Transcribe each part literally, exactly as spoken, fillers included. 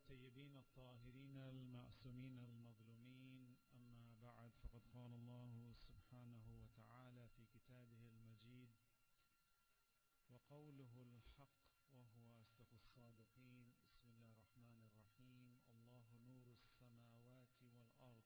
الطيبين الطاهرين المعصومين المظلومين أما بعد فقد قال الله سبحانه وتعالى في كتابه المجيد وقوله الحق وهو أصدق الصادقين بسم الله الرحمن الرحيم الله نور السماوات والأرض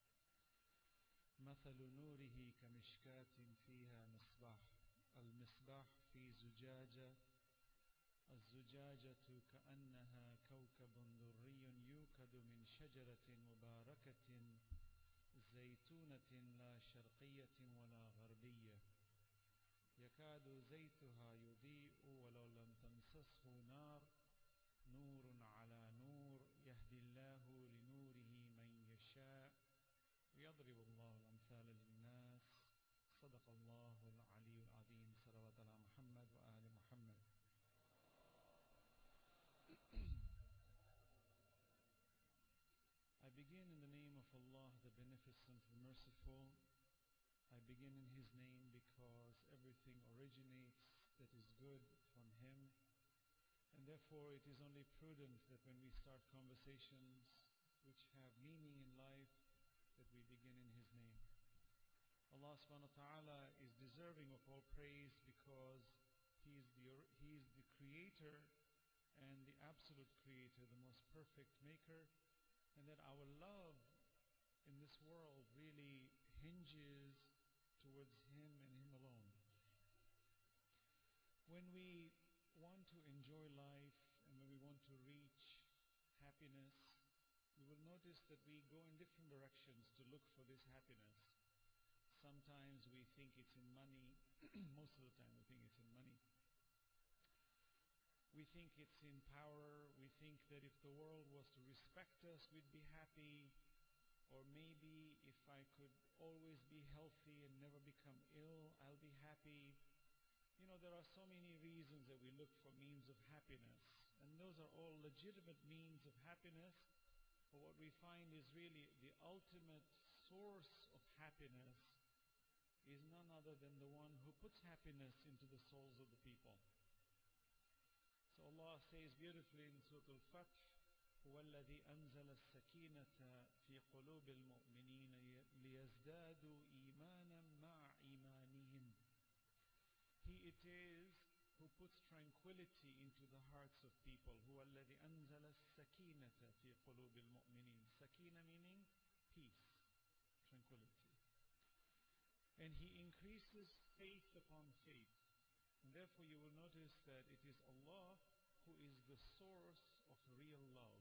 مثل نوره كمشكاة فيها مصباح المصباح في زجاجة الزجاجة كأنها كوكب دري يوقد من شجرة مباركة زيتونة لا شرقية ولا غربية يكاد زيتها يضيء ولو لم تمسسه نار نور على نور يهدي الله لنوره من يشاء ويضرب الله الأمثال للناس صدق الله العلي العظيم صلوات على محمد وآل محمد. I begin in the name of Allah, the Beneficent, the Merciful. I begin in His name because everything originates that is good from Him. And therefore it is only prudent that when we start conversations which have meaning in life, that we begin in His name. Allah subhanahu wa ta'ala is deserving of all praise because He is the, He is the Creator and the absolute Creator, the most perfect Maker, and that our love in this world really hinges towards Him and Him alone. When we want to enjoy life and when we want to reach happiness, you will notice that we go in different directions to look for this happiness. Sometimes we think it's in money. Most of the time we think it's in money. We think it's in power. We think that if the world was to respect us, we'd be happy. Or maybe if I could always be healthy and never become ill, I'll be happy. You know, there are so many reasons that we look for means of happiness. And those are all legitimate means of happiness. But what we find is really the ultimate source of happiness is none other than the one who puts happiness into the souls of the people. So Allah says beautifully in Surah Al-Fath, هو الذي أنزل السكينة في قلوب المؤمنين ليزدادوا إيمانا مع إيمانهم. He it is who puts tranquility into the hearts of people. هو الذي أنزل السكينة في قلوب المؤمنين. Sakina meaning peace, tranquility. And He increases faith upon faith. And therefore you will notice that it is Allah who is the source of real love.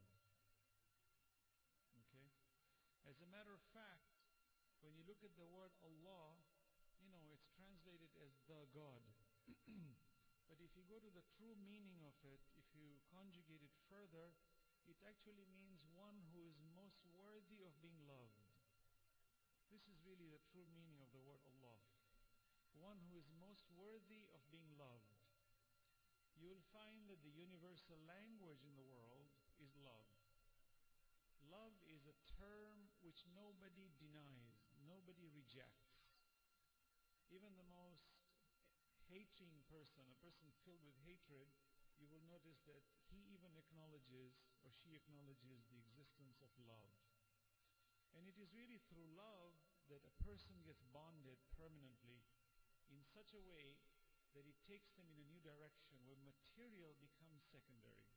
Okay? As a matter of fact, when you look at the word Allah, you know, it's translated as the God. But if you go to the true meaning of it, if you conjugate it further, it actually means one who is most worthy of being loved. This is really the true meaning of the word Allah. One who is most worthy of being loved. You will find that the universal language in the world is love. Love is a term which nobody denies, nobody rejects. Even the most hating person, a person filled with hatred, you will notice that he even acknowledges or she acknowledges the existence of love. And it is really through love that a person gets bonded permanently in such a way that it takes them in a new direction where material becomes secondary.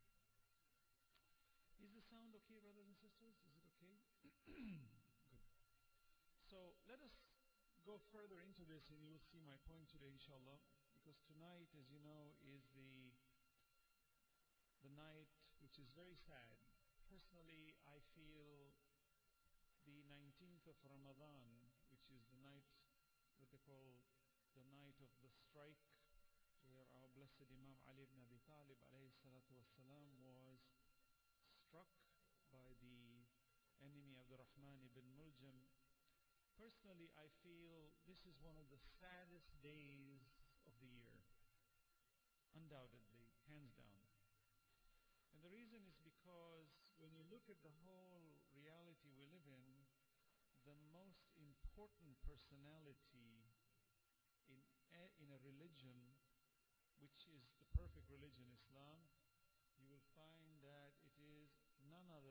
Is the sound okay, brothers and sisters? Is it okay? Good. So let us go further into this and you will see my point today, inshallah. Because tonight, as you know, is the, the night which is very sad. Personally, I feel the nineteenth of Ramadan, which is the night, what they call the night of the strike, where our blessed Imam Ali ibn Abi Talib alayhi salatu wasalam was struck by the enemy of the Rahman ibn Muljam. Personally, I feel this is one of the saddest days of the year. Undoubtedly, hands down. And the reason is because when you look at the whole reality we live in, the most important personality in a, in a religion, which is the perfect religion, Islam, you will find that it is none other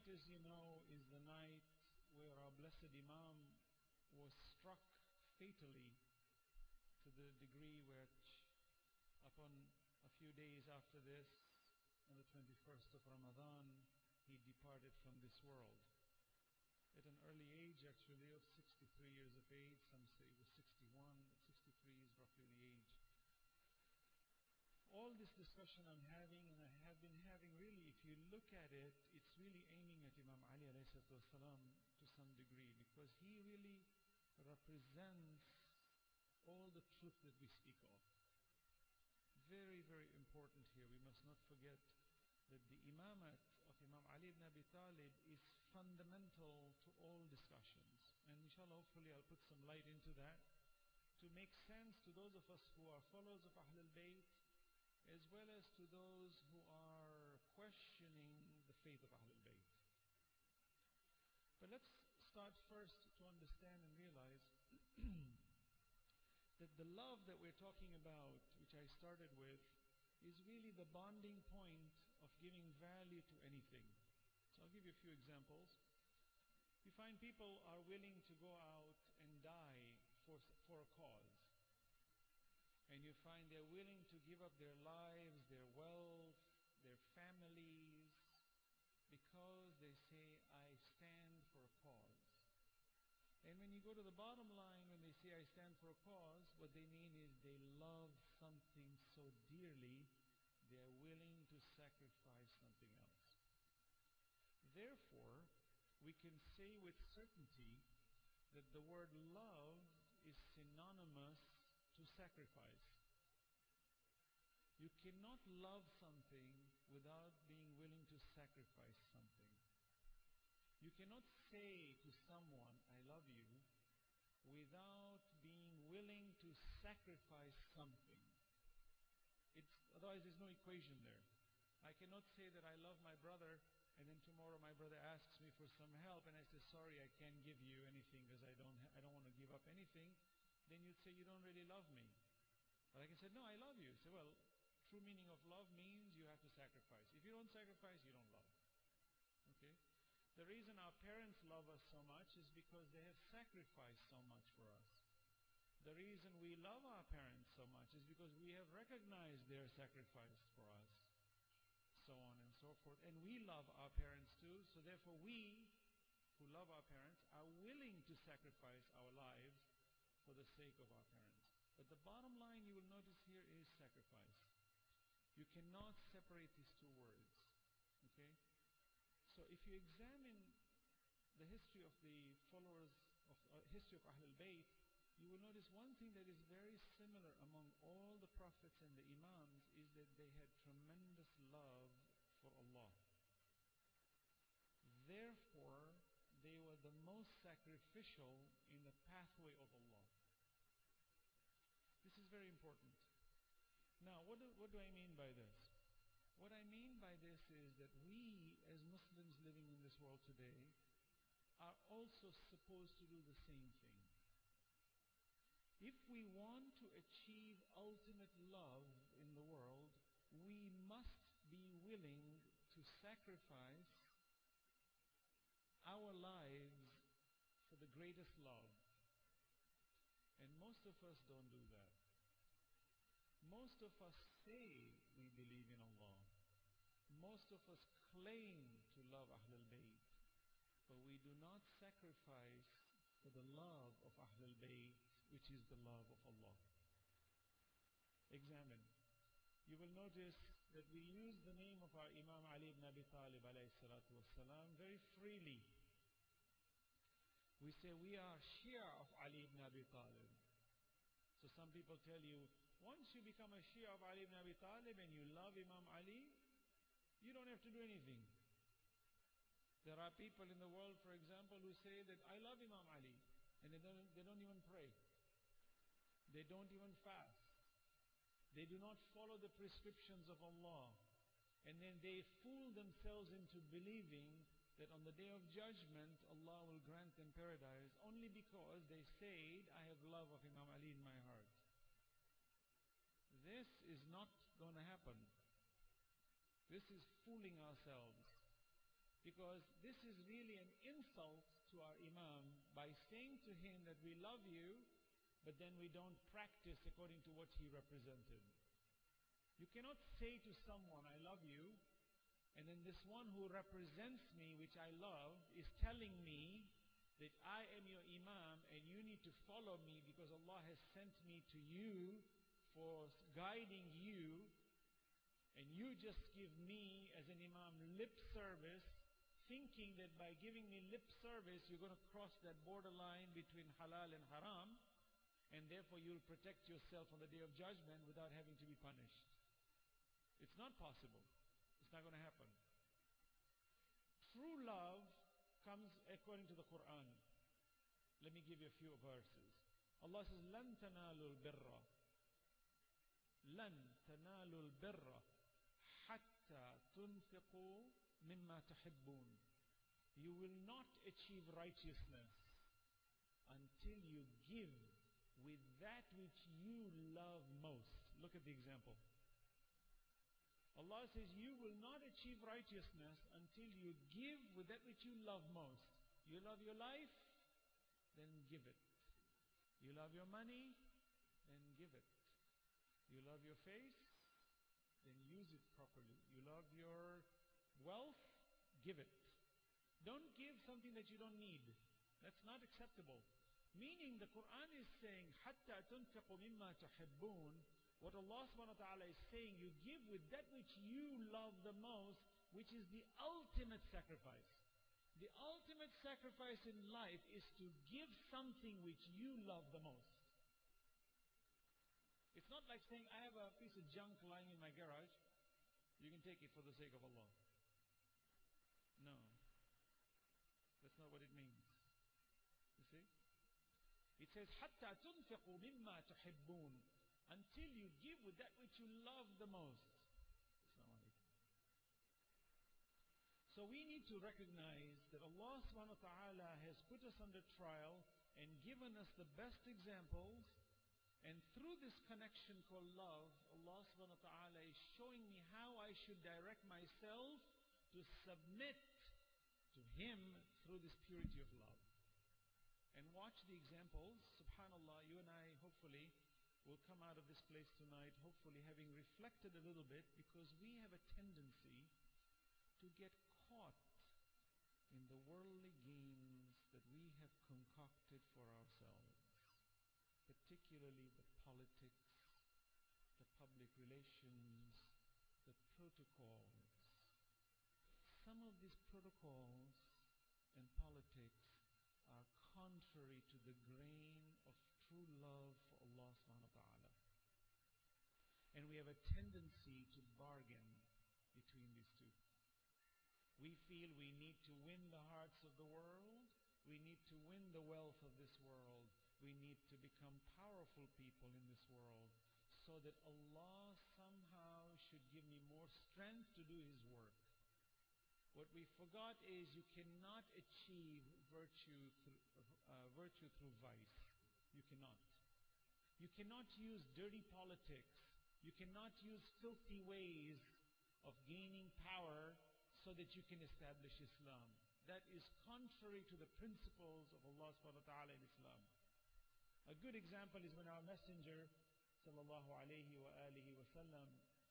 as you know, is the night where our blessed Imam was struck fatally, to the degree which upon a few days after this, on the twenty-first of Ramadan, he departed from this world. At an early age, actually, of sixty-three years of age. Some say it was sixty-one, but sixty-three is roughly the age. All this discussion I'm having, and I have been having, really, if you look at it, it's really aiming at Imam Ali alayhi salatu wasalam to some degree, because he really represents all the truth that we speak of. Very, very important here. We must not forget that the imamat of Imam Ali ibn Abi Talib is fundamental to all discussions. And inshallah, hopefully I'll put some light into that to make sense to those of us who are followers of Ahlul Bayt, as well as to those who are questioning the faith of Ahlul Bayt. But let's start first to understand and realize that the love that we're talking about, which I started with, is really the bonding point of giving value to anything. So I'll give you a few examples. You find people are willing to go out and die for, for a cause. And you find they're willing to give up their lives, their wealth, their families, because they say, I stand for a cause. And when you go to the bottom line, when they say, I stand for a cause, what they mean is they love something so dearly, they're willing to sacrifice something else. Therefore, we can say with certainty that the word love is synonymous to sacrifice. You cannot love something without being willing to sacrifice something. You cannot say to someone, I love you, without being willing to sacrifice something. It's, otherwise there's no equation there. I cannot say that I love my brother, and then tomorrow my brother asks me for some help, and I say, sorry, I can't give you anything because I don't, I don't want to give up anything. Then you'd say, you don't really love me. But I can say, no, I love you. Say, well, true meaning of love means you have to sacrifice. If you don't sacrifice, you don't love. Okay? The reason our parents love us so much is because they have sacrificed so much for us. The reason we love our parents so much is because we have recognized their sacrifice for us, so on and so forth. And we love our parents too, so therefore we, who love our parents, are willing to sacrifice our lives for the sake of our parents. But the bottom line you will notice here is sacrifice. You cannot separate these two words. Okay? So if you examine the history of the followers of uh, history of Ahlul Bayt, you will notice one thing that is very similar among all the prophets and the imams is that they had tremendous love for Allah. Therefore, they were the most sacrificial in the pathway of Allah. This is very important. Now, what do, what do I mean by this? What I mean by this is that we, as Muslims living in this world today, are also supposed to do the same thing. If we want to achieve ultimate love in the world, we must be willing to sacrifice our lives for the greatest love. And most of us don't do that. Most of us say we believe in Allah. Most of us claim to love Ahlul Bayt, but we do not sacrifice for the love of Ahlul Bayt, which is the love of Allah. Examine. You will notice that we use the name of our Imam Ali ibn Abi Talib alayhi salatu wasalam very freely. We say we are Shia of Ali ibn Abi Talib. So some people tell you, once you become a Shia of Ali ibn Abi Talib and you love Imam Ali, you don't have to do anything. There are people in the world, for example, who say that I love Imam Ali, and they don't, they don't even pray. They don't even fast. They do not follow the prescriptions of Allah. And then they fool themselves into believing that on the day of judgment, Allah will grant them paradise only because they said, I have love of Imam Ali in my heart. This is not going to happen. This is fooling ourselves. Because this is really an insult to our Imam by saying to him that we love you, but then we don't practice according to what he represented. You cannot say to someone, I love you, and then this one who represents me, which I love, is telling me that I am your Imam and you need to follow me because Allah has sent me to you for guiding you, and you just give me as an Imam lip service, thinking that by giving me lip service you're going to cross that borderline between halal and haram, and therefore you'll protect yourself on the Day of Judgment without having to be punished. It's not possible. It's not going to happen. True love comes according to the Quran. Let me give you a few verses. Allah says, لَن تَنَالُوا الْبِرَّ لَن تَنَالُوا الْبِرَّ حَتَّى تُنْفِقُوا مِمَّا تُحِبُّونَ. You will not achieve righteousness until you give with that which you love most. Look at the example. Allah says, you will not achieve righteousness until you give with that which you love most. You love your life? Then give it. You love your money? Then give it. You love your face? Then use it properly. You love your wealth? Give it. Don't give something that you don't need. That's not acceptable. Meaning the Quran is saying, حَتَّى تُنْفِقُوا مِمَّا تُحِبُّونَ. What Allah subhanahu wa ta'ala is saying, you give with that which you love the most, which is the ultimate sacrifice. The ultimate sacrifice in life is to give something which you love the most. It's not like saying, I have a piece of junk lying in my garage. You can take it for the sake of Allah. No. That's not what it means. You see? It says, حَتَّى تُنْفِقُوا مِمَّا تُحِبُّونَ. Until you give with that which you love the most. So we need to recognize that Allah subhanahu wa ta'ala has put us under trial and given us the best examples. And through this connection called love, Allah subhanahu wa ta'ala is showing me how I should direct myself to submit to Him through this purity of love. And watch the examples. Subhanallah, you and I hopefully will come out of this place tonight, hopefully having reflected a little bit, because we have a tendency to get caught in the worldly games that we have concocted for ourselves, particularly the politics, the public relations, the protocols. Some of these protocols and politics are contrary to the grain of true love for Allah subhanahu wa ta'ala. And we have a tendency to bargain between these two. We feel we need to win the hearts of the world. We need to win the wealth of this world. We need to become powerful people in this world so that Allah somehow should give me more strength to do His work. What we forgot is you cannot achieve virtue through, uh, virtue through vice. You cannot. You cannot use dirty politics. You cannot use filthy ways of gaining power so that you can establish Islam. That is contrary to the principles of Allah subhanahu wa ta'ala in Islam. A good example is when our Messenger sallallahu alayhi wa alihi wa sallam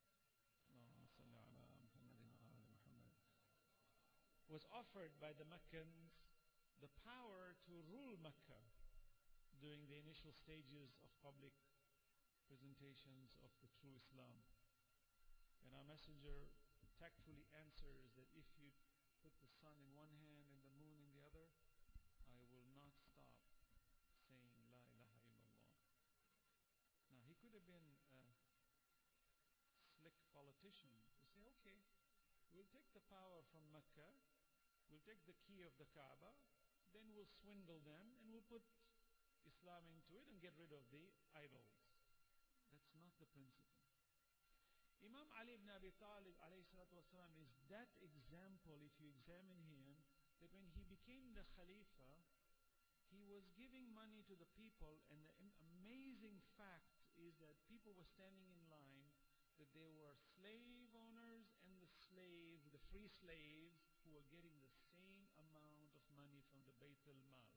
was offered by the Meccans the power to rule Mecca during the initial stages of public presentations of the true Islam. And our Messenger tactfully answers that if you put the sun in one hand and the moon in the other, I will not stop saying La ilaha illallah. Now he could have been a slick politician to say, okay, we'll take the power from Mecca, we'll take the key of the Kaaba, then we'll swindle them and we'll put Islam into it and get rid of the idols. That's not the principle. Imam Ali ibn Abi Talib alayhi salatu wasalam is that example, if you examine him, that when he became the Khalifa, he was giving money to the people, and the amazing fact is that people were standing in line, that there were slave owners and the slave, the free slaves, who are getting the same amount of money from the Bayt al-Mal.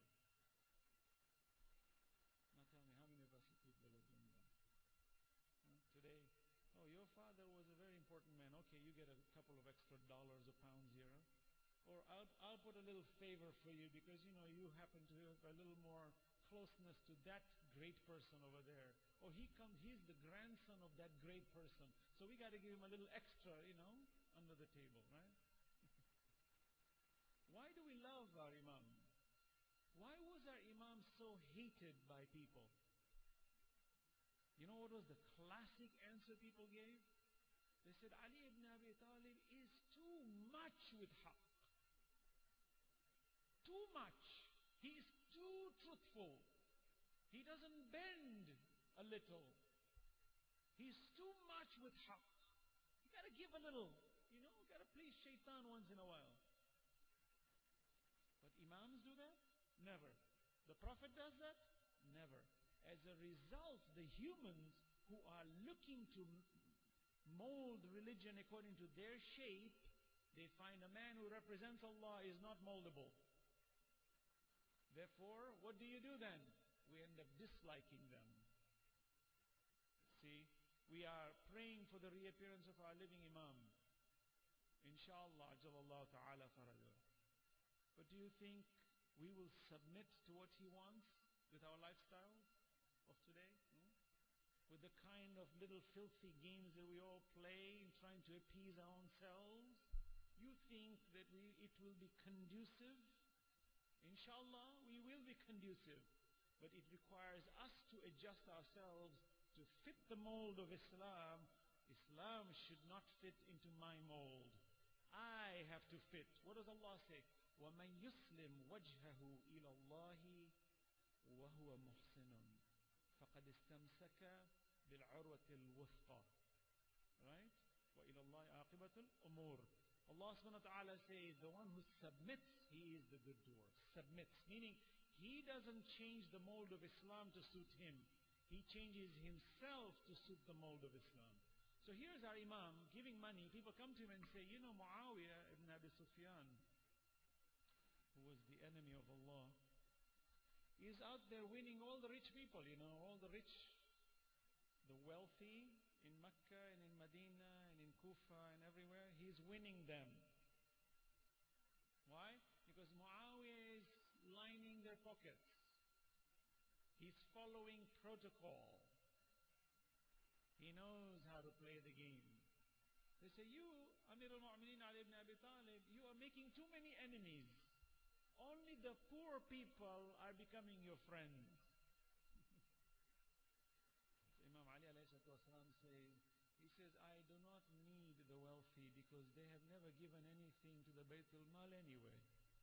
Now tell me, how many of us are people of doing that? Huh? Today, oh, your father was a very important man. Okay, you get a couple of extra dollars or pounds here. Or I'll, I'll put a little favor for you because, you know, you happen to have a little more closeness to that great person over there. Or he comes, he's the grandson of that great person. So we got to give him a little extra, you know, under the table, right? Why do we love our Imam? Why was our Imam so hated by people? You know what was the classic answer people gave? They said, Ali ibn Abi Talib is too much with haqq. Too much. He is too truthful. He doesn't bend a little. He's too much with haqq. You gotta give a little. You know, you gotta please shaitan once in a while. But Imams do that? Never. The Prophet does that? Never. As a result, the humans who are looking to mold religion according to their shape, they find a man who represents Allah is not moldable. Therefore, what do you do then? We end up disliking them. See, we are praying for the reappearance of our living Imam. Inshallah, Jalallahu Ta'ala Faraja. But do you think we will submit to what he wants with our lifestyles of today? Hmm? With the kind of little filthy games that we all play in trying to appease our own selves? You think that we, it will be conducive? Inshallah, we will be conducive. But it requires us to adjust ourselves to fit the mold of Islam. Islam should not fit into my mold. I have to fit. What does Allah say? وَمَنْ يُسْلِمْ وَجْهَهُ إِلَى اللَّهِ وَهُوَ مُحْسِنٌ فَقَدْ اسْتَمْسَكَ بِالْعُرْوَةِ الْوُثْقَى. Right? وَإِلَى اللَّهِ عَاقِبَةُ الْأُمُورِ. Allah subhanahu wa ta'ala says, the one who submits, he is the good doer. Submits, meaning he doesn't change the mold of Islam to suit him. He changes himself to suit the mold of Islam. So here's our Imam giving money. People come to him and say, you know, Muawiyah ibn Abi Sufyan, who was the enemy of Allah, is out there winning all the rich people, you know, all the rich, the wealthy in Mecca and in Medina and in Kufa and everywhere. He's winning them. Why? Because Muawiyah is lining their pockets. He's following protocol. He knows how to play the game. They say, you, Amir al-Mu'mineen Ali ibn Abi Talib, you are making too many enemies. Only the poor people are becoming your friends. So Imam Ali alayhi salam says, he says, I do not need the wealthy because they have never given anything to the Bayt al-Mal anyway.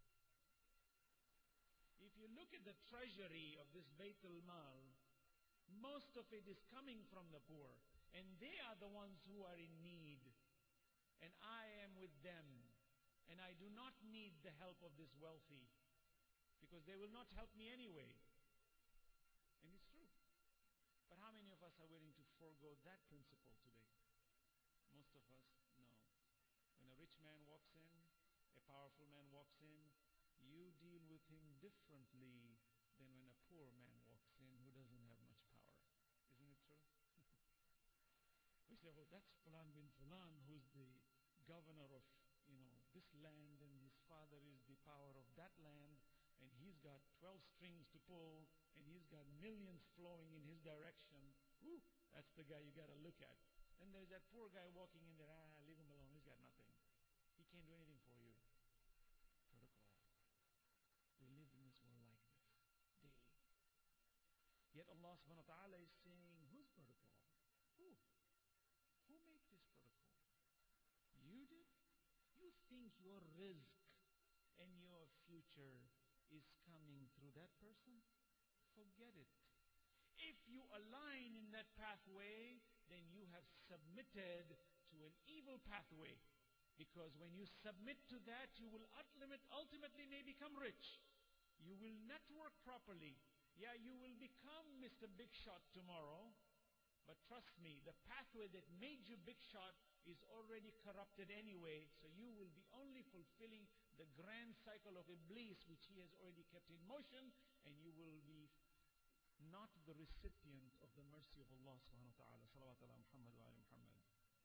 If you look at the treasury of this Bayt al-Mal, most of it is coming from the poor. And they are the ones who are in need. And I am with them. And I do not need the help of this wealthy. Because they will not help me anyway. And it's true. But how many of us are willing to forego that principle today? Most of us, no. When a rich man walks in, a powerful man walks in, you deal with him differently than when a poor man walks in who doesn't have much power. Isn't it true? We say, oh, that's Fulan bin Fulan, who's the governor of, you know, this land, and his father is the power of that land, and he's got twelve strings to pull, and he's got millions flowing in his direction. Whew, that's the guy you got to look at. And there's that poor guy walking in there, ah, leave him alone, he's got nothing. He can't do anything for you. Protocol. We live in this world like this, daily. Yet Allah subhanahu wa ta'ala is saying, whose protocol? Who? Who made this protocol? You did? You think your rizq and your future is coming through that person? Forget it. If you align in that pathway, then you have submitted to an evil pathway. Because when you submit to that, you will ultimately may become rich. You will network properly. Yeah, you will become Mister Big Shot tomorrow. But trust me, the pathway that made you big shot is already corrupted anyway, so you will be only fulfilling the grand cycle of Iblis, which he has already kept in motion, and you will be not the recipient of the mercy of Allah subhanahu wa ta'ala. Salawat ala Muhammad wa ala Muhammad.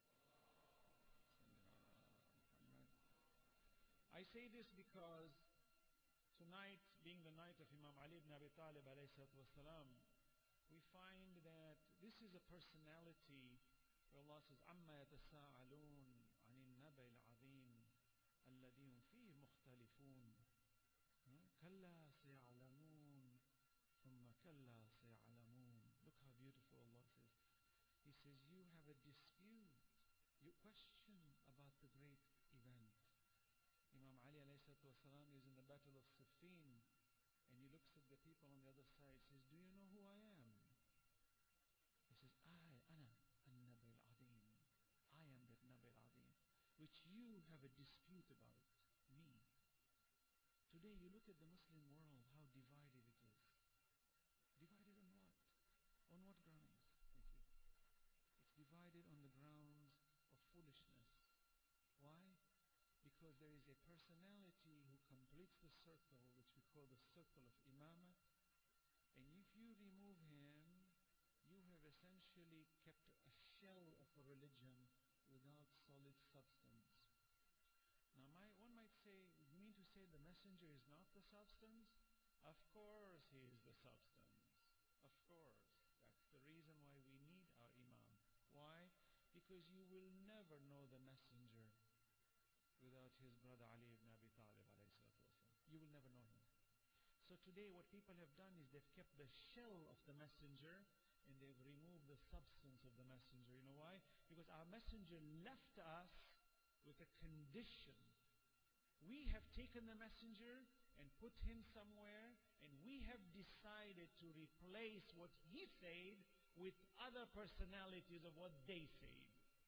I say this because tonight, being the night of Imam Ali ibn Abi Talib alayhi salatu wasalam, we find that this is a personality where Allah says, عَمَّا يَتَسَاءَلُونَ عَنِ النَّبَإِ الْعَظِيمِ الَّذِي هُمْ فِيهِ مُخْتَلِفُونَ كَلَّا سَيَعْلَمُونَ ثُمَّ كَلَّا سَيَعْلَمُونَ. Look how beautiful Allah says. He says, you have a dispute, you question about the great event. Imam Ali alayhi salatu wasalam is in the battle of Siffin, and he looks at the people on the other side, says, do you know who I am? He says, I, ana, an-Nabi al-Azim. I am that Nabi al-Azim, which you have a dispute about, me. Today you look at the Muslim world, how divided it is. Divided on what? On what grounds? Thank you. It's divided on the grounds of foolishness. Why? Because there is a personality who completes the circle, which we call the circle of imamah, and if you remove him, you have essentially kept a shell of a religion without solid substance. Now, my, one might say, you mean to say the messenger is not the substance? Of course he is the substance. Of course. That's the reason why we need our imam. Why? Because you will never know the messenger without his brother Ali ibn Abi Talib alayhi salatu wasalam. You will never know him. So today what people have done is they've kept the shell of the messenger and they've removed the substance of the messenger. You know why? Because our messenger left us with a condition. We have taken the messenger and put him somewhere, and we have decided to replace what he said with other personalities of what they said.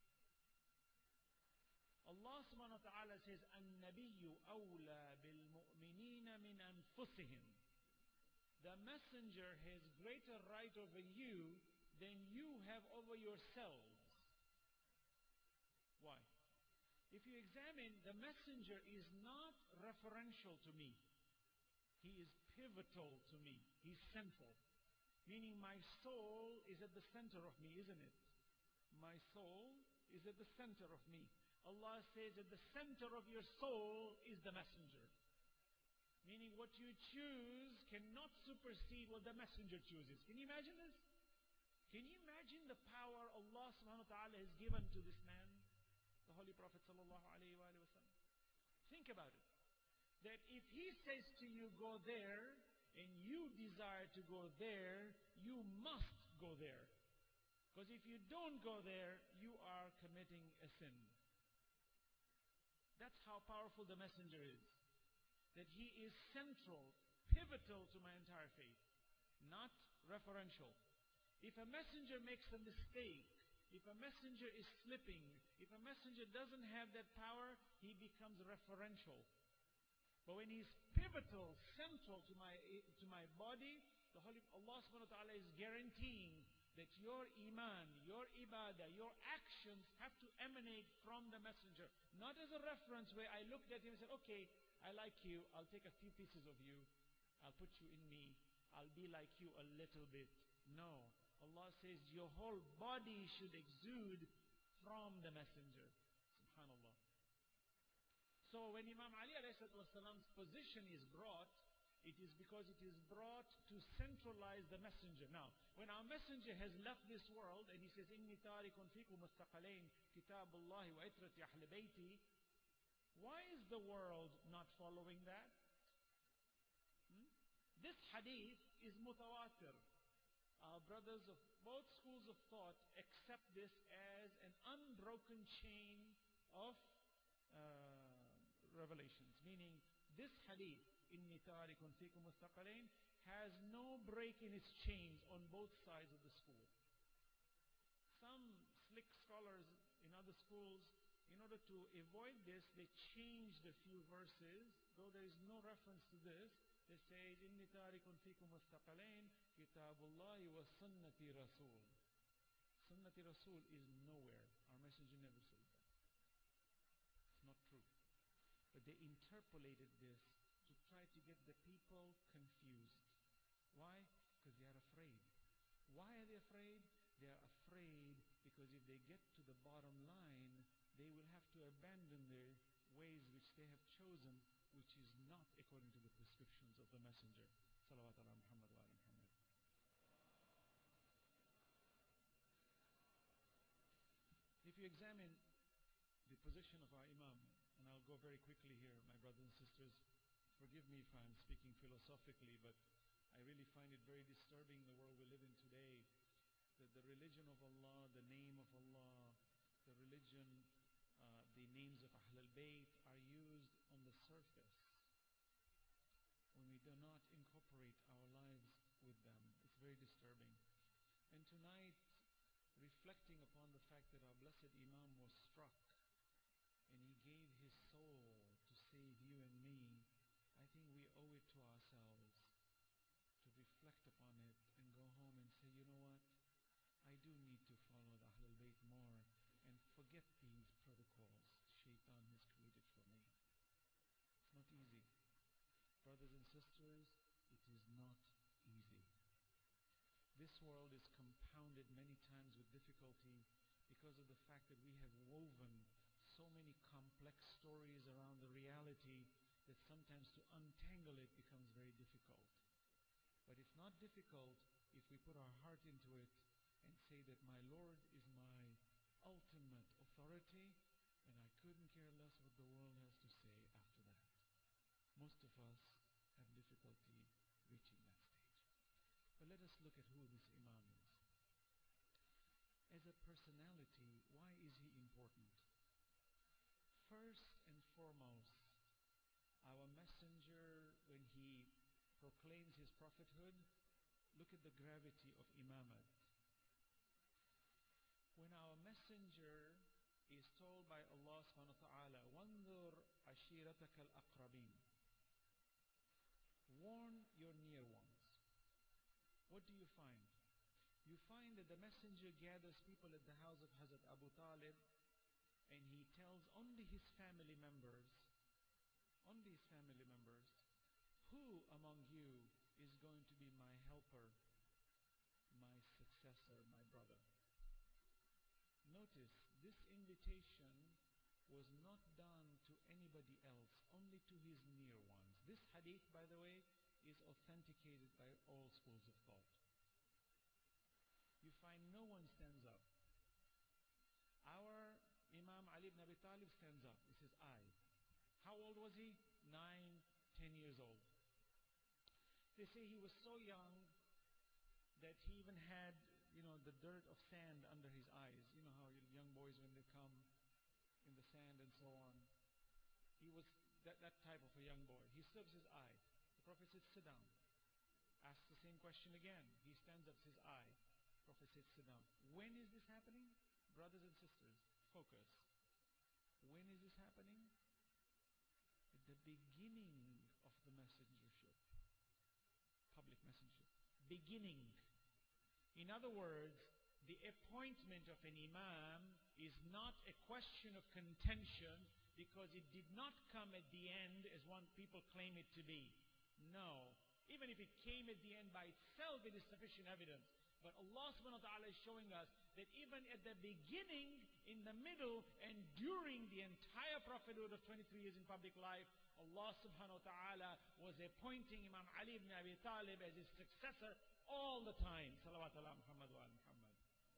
Allah subhanahu wa ta'ala says, النَّبِيُّ أَوْلَى بِالْمُؤْمِنِينَ مِنْ أَنفُسِهِمْ. The messenger has greater right over you than you have over yourselves. Why? If you examine, the messenger is not referential to me. He is pivotal to me. He's central. Meaning my soul is at the center of me, isn't it? My soul is at the center of me. Allah says at the center of your soul is the messenger. Meaning what you choose cannot supersede what the messenger chooses. Can you imagine this? Can you imagine the power Allah subhanahu wa ta'ala has given to this man, the Holy Prophet sallallahu alayhi wa sallam? Think about it. That if he says to you, go there, and you desire to go there, you must go there. Because if you don't go there, you are committing a sin. That's how powerful the messenger is. That he is central, pivotal to my entire faith, not referential. If a messenger makes a mistake, if a messenger is slipping, if a messenger doesn't have that power, he becomes referential. But when he's pivotal, central to my to my body, the Holy Allah subhanahu wa ta'ala is guaranteeing that your iman, your ibadah, your actions have to emanate from the messenger. Not as a reference where I looked at him and said, okay, I like you, I'll take a few pieces of you, I'll put you in me, I'll be like you a little bit. No. Allah says your whole body should exude from the messenger. Subhanallah. So when Imam Ali alayhi salam's position is brought, it is because it is brought to centralize the messenger. Now, when our messenger has left this world and he says, إِنِّي تَارِكٌ فِيكُمْ مُسْتَقَلَيْنِ كِتَابُ اللَّهِ وَإِتْرَةِ أَحْلِ بَيْتِي. Why is the world not following that? Hmm? This hadith is mutawatir. Our brothers of both schools of thought accept this as an unbroken chain of uh, revelations. Meaning, this hadith, إِنِّي تَارِكٌ فِيكُمْ مُسْتَقَلَيْنِ, has no break in its chains on both sides of the school. Some slick scholars in other schools, in order to avoid this, they changed a few verses, though there is no reference to this. They say, إِنِّي تَارِكٌ فِيكُمْ مُسْتَقَلَيْنِ كِتَابُ اللَّهِ وَسُنَّةِ رَسُولِ. Sunnati Rasul is nowhere. Our messenger never said that. It's not true. But they interpolated this to try to get the people confused. Why? Because they are afraid. Why are they afraid? They are afraid because if they get to the bottom line, they will have to abandon their ways which they have chosen, which is not according to the prescriptions of the messenger. Salawat ala Muhammad wa ala Muhammad. If you examine the position of our Imam, and I'll go very quickly here, my brothers and sisters, forgive me if I'm speaking philosophically, but I really find it very disturbing the world we live in today, that the religion of Allah, the name of Allah, the religion, uh, the names of Ahl al-Bayt are used on the surface when we do not incorporate our lives with them. It's very disturbing. And tonight, reflecting upon the fact that our blessed Imam was struck and he gave his soul to save you and me, I think we owe it to ourselves to reflect upon it and go home and say, you know what, I do need to follow the Ahlul Bayt more and forget these protocols Shaitan has created for me. It's not easy. Brothers and sisters, it is not easy. This world is compounded many times with difficulty because of the fact that we have woven so many complex stories around the reality that sometimes to untangle it becomes very difficult. But it's not difficult if we put our heart into it and say that my Lord is my ultimate authority and I couldn't care less what the world has to say after that. Most of us have difficulty reaching that stage. But let us look at who this Imam is. As a personality, why is he important? First and foremost, our messenger, when he proclaims his prophethood, look at the gravity of imamat. When our messenger is told by Allah subhanahu wa ta'ala, وَانْظُرْ عَشِيرَتَكَ الْأَقْرَبِينَ, warn your near ones. What do you find? You find that the messenger gathers people at the house of Hazrat Abu Talib and he tells only his family members, only his family members, who among you is going to be my helper, my successor, my brother? Notice, this invitation was not done to anybody else, only to his near ones. This hadith, by the way, is authenticated by all schools of thought. You find no one stands up. Our Imam Ali ibn Abi Talib stands up. He says, I. How old was he? Nine, ten years old. They say he was so young that he even had, you know, the dirt of sand under his eyes. You know how young boys, when they come in the sand and so on. He was that, that type of a young boy. He still says, I. The Prophet said, sit down. Asks the same question again. He stands up, says, I. The Prophet said, sit down. When is this happening? Brothers and sisters, focus. When is this happening? At the beginning of the messengership. Public messengership. Beginning. In other words, the appointment of an imam is not a question of contention because it did not come at the end as one people claim it to be. No. Even if it came at the end by itself, it is sufficient evidence. But Allah subhanahu wa ta'ala is showing us that even at the beginning, in the middle, and during the entire prophethood of twenty-three years in public life, Allah subhanahu wa ta'ala was appointing Imam Ali ibn Abi Talib as his successor all the time. Salawat ala Muhammad wa ala Muhammad.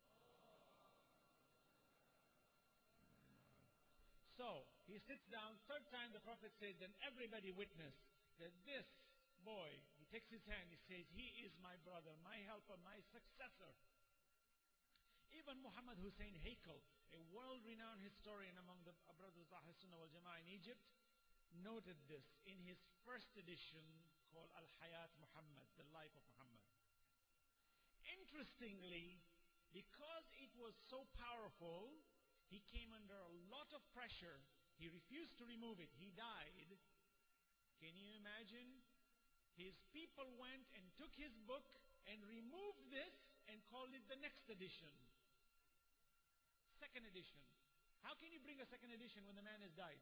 So, he sits down. Third time the Prophet says, then everybody witnessed that this boy, he takes his hand, he says, he is my brother, my helper, my successor. Even Muhammad Hussein Haykal, a world-renowned historian among the brothers of Ahl Sunnah wal Jama'ah in Egypt, noted this in his first edition called Al-Hayat Muhammad, the life of Muhammad. Interestingly, because it was so powerful, he came under a lot of pressure. He refused to remove it. He died. Can you imagine? His people went and took his book and removed this and called it the next edition. second edition. How can you bring a second edition when the man has died?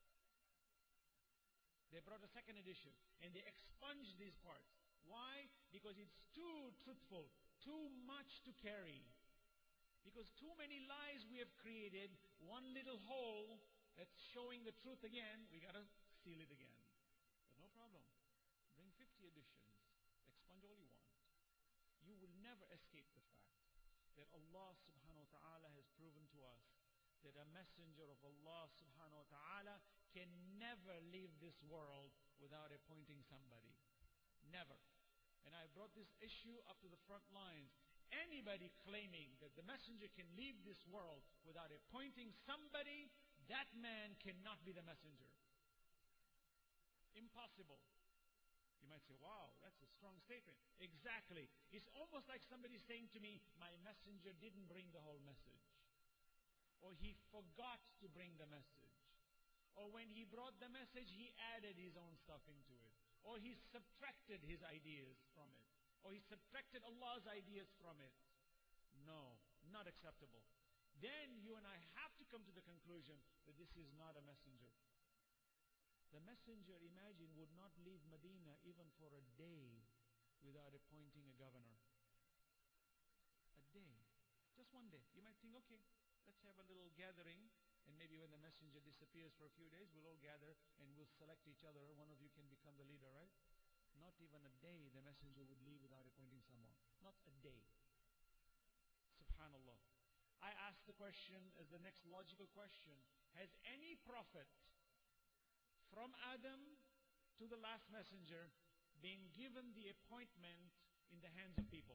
They brought a second edition and they expunged these parts. Why? Because it's too truthful, too much to carry. Because too many lies we have created, one little hole that's showing the truth again, we got to seal it again. But no problem. Bring fifty editions. Expunge all you want. You will never escape the fact that Allah subhanahu wa ta'ala has proven to us that a messenger of Allah subhanahu wa ta'ala can never leave this world without appointing somebody. Never. And I brought this issue up to the front lines. Anybody claiming that the messenger can leave this world without appointing somebody, that man cannot be the messenger. Impossible. You might say, wow, that's a strong statement. Exactly. It's almost like somebody saying to me, my messenger didn't bring the whole message. Or he forgot to bring the message. Or when he brought the message, he added his own stuff into it. Or he subtracted his ideas from it. Or he subtracted Allah's ideas from it. No, not acceptable. Then you and I have to come to the conclusion that this is not a messenger. The messenger, imagine, would not leave Medina even for a day without appointing a governor. A day. Just one day. You might think, okay, let's have a little gathering, and maybe when the messenger disappears for a few days, we'll all gather and we'll select each other. One of you can become the leader, right? Not even a day the messenger would leave without appointing someone. Not a day. Subhanallah. I ask the question as the next logical question. Has any prophet from Adam to the last messenger been given the appointment in the hands of people?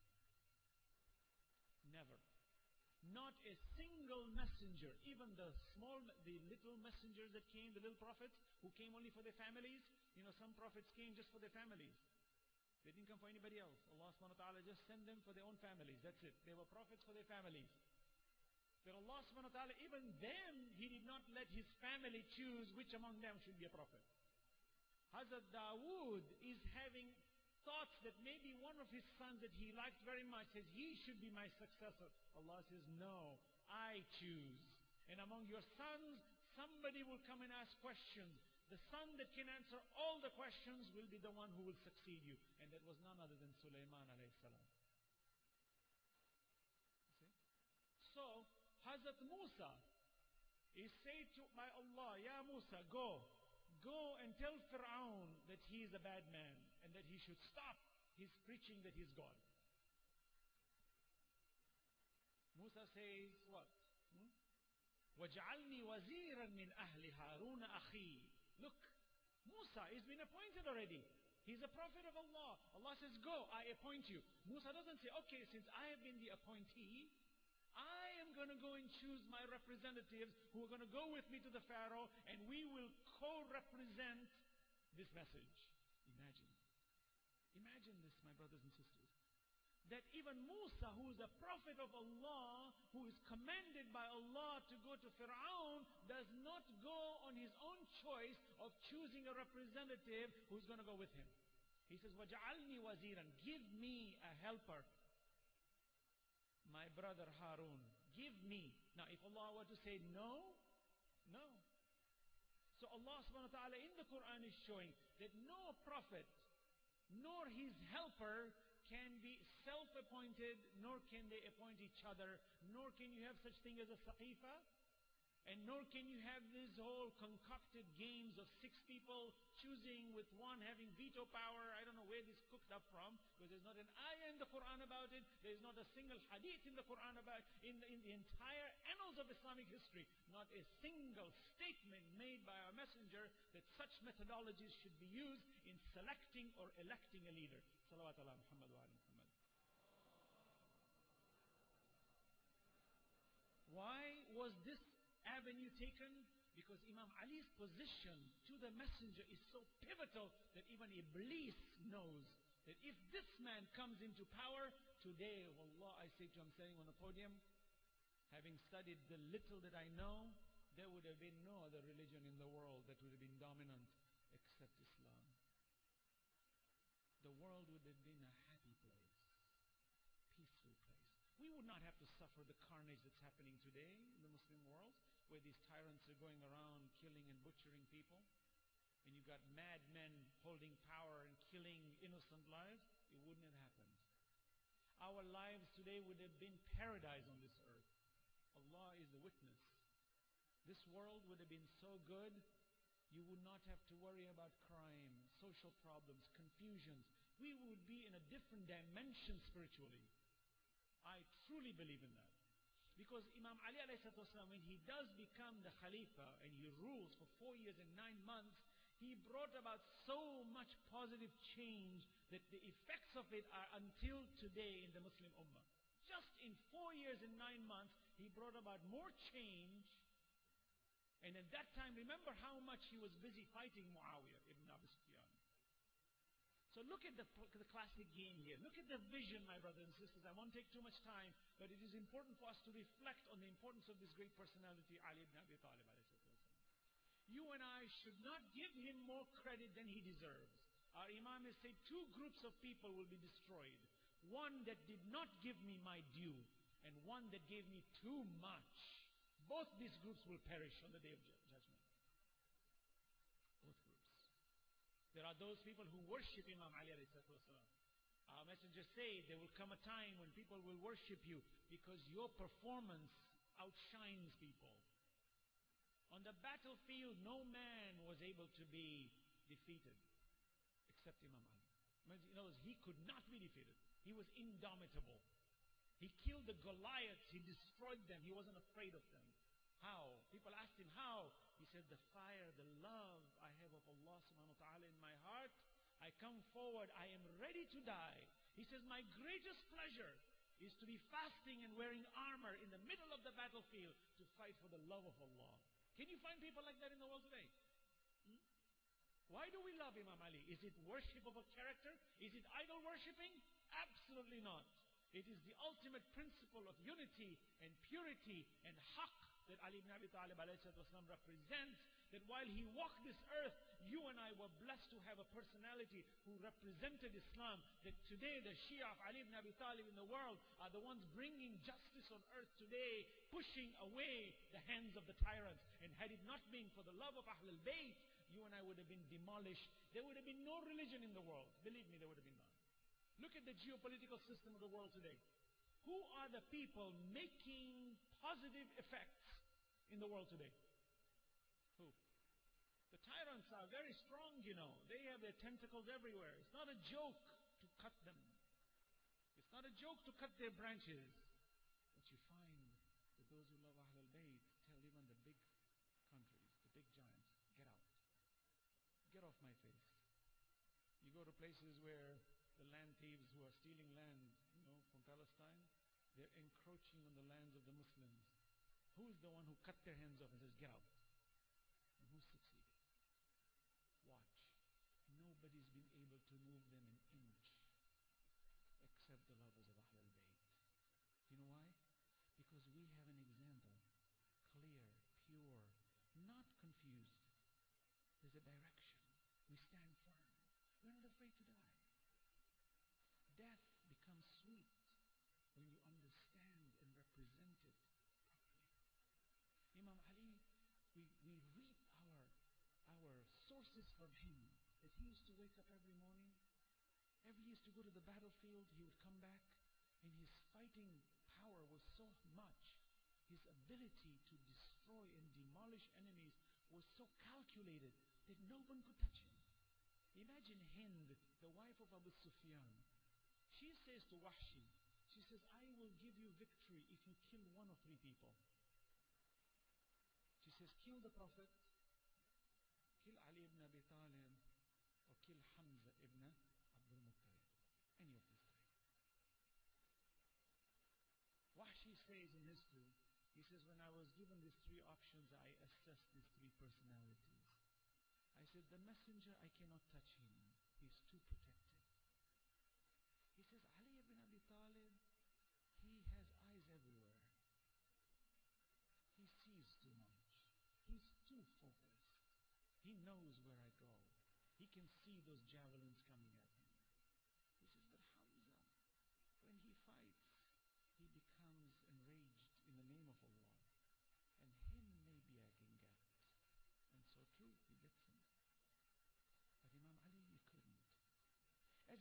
Never. Not a single messenger, even the small, the little messengers that came, the little prophets who came only for their families. You know, some prophets came just for their families. They didn't come for anybody else. Allah subhanahu wa ta'ala just sent them for their own families. That's it. They were prophets for their families. But Allah subhanahu wa ta'ala, even them, He did not let His family choose which among them should be a prophet. Hazrat Dawood is having thoughts that maybe one of his sons that he liked very much says he should be my successor. Allah says, no, I choose. And among your sons, somebody will come and ask questions. The son that can answer all the questions will be the one who will succeed you. And that was none other than Sulaiman alayhi salam. See? So, Hazrat Musa is said to by Allah, Ya Musa, go. Go and tell Fir'aun that he is a bad man and that he should stop his preaching that he's God. Musa says what? وَجْعَلْنِي وَزِيرًا مِنْ أَهْلِ هَارُونَ أَخِي. Look, Musa has been appointed already. He's a prophet of Allah. Allah says, go, I appoint you. Musa doesn't say, okay, since I have been the appointee, I am going to go and choose my representatives who are going to go with me to the Pharaoh and we will co-represent this message. Imagine. Imagine this, my brothers and sisters. That even Musa, who is a prophet of Allah, who is commanded by Allah to go to Fir'aun, does not go on his own choice of choosing a representative who's going to go with him. He says, وَجَعَلْنِي وَزِيرًا. Give me a helper. My brother Harun, give me. Now, if Allah were to say no, no. So Allah subhanahu wa ta'ala in the Quran is showing that no prophet, nor his helper can be self-appointed, nor can they appoint each other, nor can you have such thing as a saqifa, and nor can you have these whole concocted games of six people choosing with one having veto power. I don't know where this cooked up from, because there's not an ayah in the Quran about it. There's not a single hadith in the Quran about in the, in the entire annals of Islamic history. Not a single statement made by our messenger that such methodologies should be used in selecting or electing a leader. Salawat ala Muhammad wa ala Muhammad. Why was this avenue taken? Because Imam Ali's position to the messenger is so pivotal that even Iblis knows that if this man comes into power, today, wallah, I say to him, standing on the podium, having studied the little that I know, there would have been no other religion in the world that would have been dominant except Islam. The world would have been a happy place, peaceful place. We we would not have to suffer the carnage that's happening today in the Muslim world, where these tyrants are going around killing and butchering people. And you've got madmen holding power and killing innocent lives. It wouldn't have happened. Our lives today would have been paradise on this earth. Allah is the witness. This world would have been so good, you would not have to worry about crime, social problems, confusions. We would be in a different dimension spiritually. I truly believe in that. Because Imam Ali alayhi salatu wasalam, when he does become the Khalifa and he rules for four years and nine months, he brought about so much positive change that the effects of it are until today in the Muslim Ummah. Just in four years and nine months, he brought about more change. And at that time, remember how much he was busy fighting Muawiyah ibn Abi Sufyan. So look at the, the classic game here. Look at the vision, my brothers and sisters. I won't take too much time, but it is important for us to reflect on the importance of this great personality, Ali ibn Abi Talib. You and I should not give him more credit than he deserves. Our Imam has said two groups of people will be destroyed. One that did not give me my due, and one that gave me too much. Both these groups will perish on the day of judgment. Both groups. There are those people who worship Imam Ali alayhi salatu wasalam. Our messengers say there will come a time when people will worship you because your performance outshines people. On the battlefield, no man was able to be defeated except Imam Ali. In other words, he could not be defeated. He was indomitable. He killed the Goliaths. He destroyed them. He wasn't afraid of them. How? People asked him, how? He said, the fire, the love I have of Allah subhanahu wa ta'ala in my heart, I come forward, I am ready to die. He says, my greatest pleasure is to be fasting and wearing armor in the middle of the battlefield to fight for the love of Allah. Can you find people like that in the world today? Hmm? Why do we love Imam Ali? Is it worship of a character? Is it idol worshipping? Absolutely not. It is the ultimate principle of unity and purity and haqq that Ali ibn Abi Talib represents, that while he walked this earth, you and I were blessed to have a personality who represented Islam, that today the Shia of Ali ibn Abi Talib in the world are the ones bringing justice on earth today, pushing away the hands of the tyrants. And had it not been for the love of Ahlul Bayt, you and I would have been demolished. There would have been no religion in the world. Believe me, there would have been none. Look at the geopolitical system of the world today. Who are the people making positive effects in the world today? Who? The tyrants are very strong, you know. They have their tentacles everywhere. It's not a joke to cut them. It's not a joke to cut their branches. But you find that those who love Ahlul Bayt tell even the big countries, the big giants, get out. Get off my face. You go to places where the land thieves who are stealing land, you know, from Palestine, they're encroaching on the lands of the Muslims. Who's the one who cut their hands off and says, get out? And who succeeded? Watch. Nobody's been able to move them an inch except the lovers of Ahlul Bayt. You know why? Because we have an example. Clear, pure, not confused. There's a direction. We stand firm. We're not afraid to die. Death becomes sweet when you understand and represent it properly. Imam Ali, we, we reap our, our sources from him. That he used to wake up every morning. Every he used to go to the battlefield, he would come back, and his fighting power was so much. His ability to destroy and demolish enemies was so calculated that no one could touch him. Imagine Hind, the wife of Abu Sufyan. She says to Wahshi, she says, I will give you victory if you kill one of three people. She says, kill the Prophet, kill Ali ibn Abi Talib, or kill Hamza ibn Abdul Muttalib. Any of these three. Wahshi says in history, he says, when I was given these three options, I assessed these three personalities. I said, the messenger, I cannot touch him. He's too protected. He says, Ali ibn Abi Talib, he has eyes everywhere. He sees too much. He's too focused. He knows where I go. He can see those javelins coming at him. He says, but Hamza, when he fights, he becomes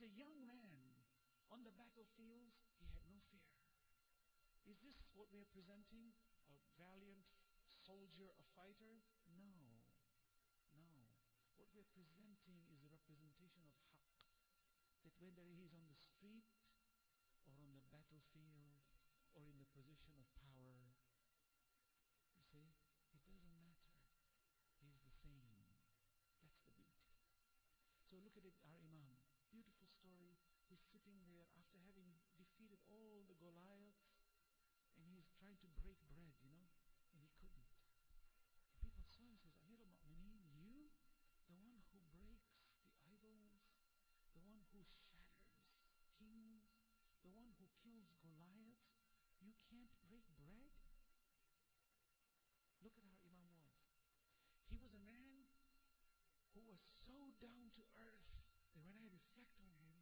a young man on the battlefields, he had no fear. Is this what we are presenting? A valiant soldier, a fighter? No. No. What we are presenting is a representation of haqq. That whether he is on the street or on the battlefield or in the position of power, you see, it doesn't matter. He's the same. That's the beauty. So look at it, our Imam. Beautiful story. He's sitting there after having defeated all the Goliaths, and he's trying to break bread, you know, and he couldn't. The people saw him and says, Amir al-Mu'mineen, you, the one who breaks the idols, the one who shatters kings, the one who kills Goliaths, you can't break bread? Look at how Imam was. He was a man who was so down to earth that when I reflect on him,